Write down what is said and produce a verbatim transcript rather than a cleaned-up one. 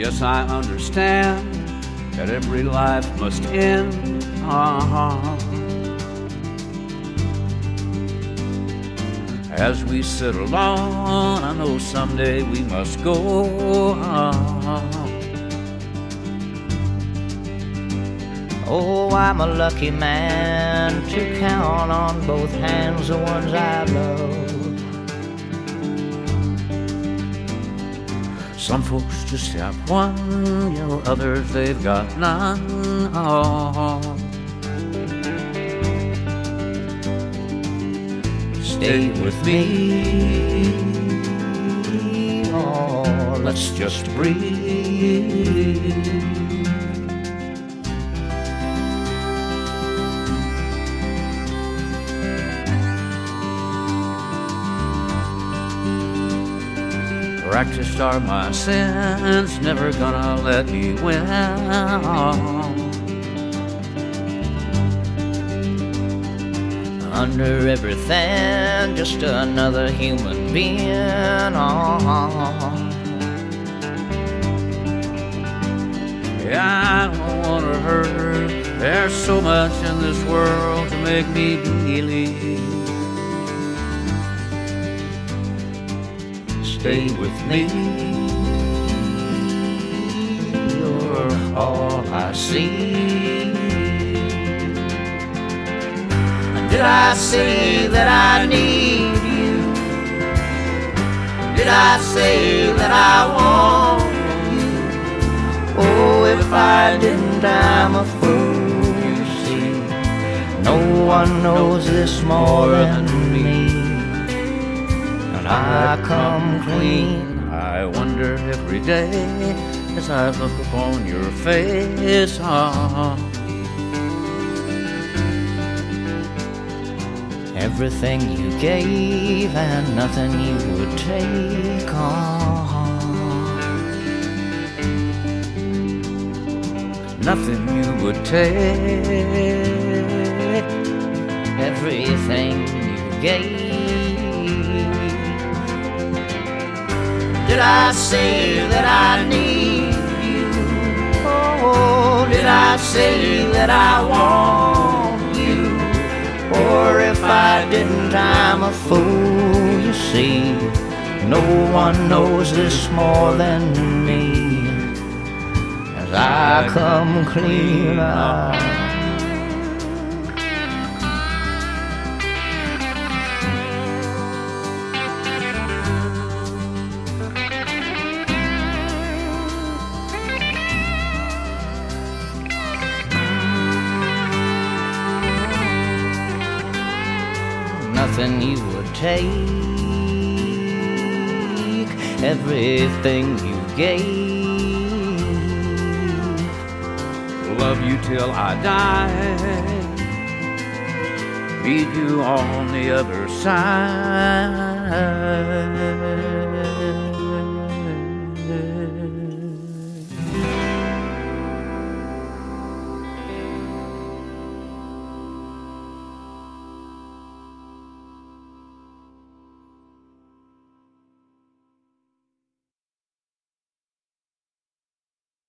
Yes, I understand that every life must end. Uh-huh. As we settle on, I know someday we must go. Uh-huh. Oh, I'm a lucky man to count on both hands the ones I love. Some folks just have one, you know, others they've got none. Oh. Stay with me, oh, let's just breathe. Practiced are my sins, never gonna let me win. Under everything, just another human being. Yeah, I don't wanna hurt. There's so much in this world to make me believe. Stay with me, you're all I see. Did I say that I need you? Did I say that I want you? Oh, if I didn't, I'm a fool, you see. No one knows this more than me. I come clean. I wonder every day as I look upon your face. Oh. Everything you gave and nothing you would take on. Nothing you would take. Everything you gave. Did I say that I need you? Oh, did I say that I want you? Or if I didn't, I'm a fool, you see. No one knows this more than me. As I come clean out. Nothing you would take, everything you gave. Love you till I die, meet you on the other side.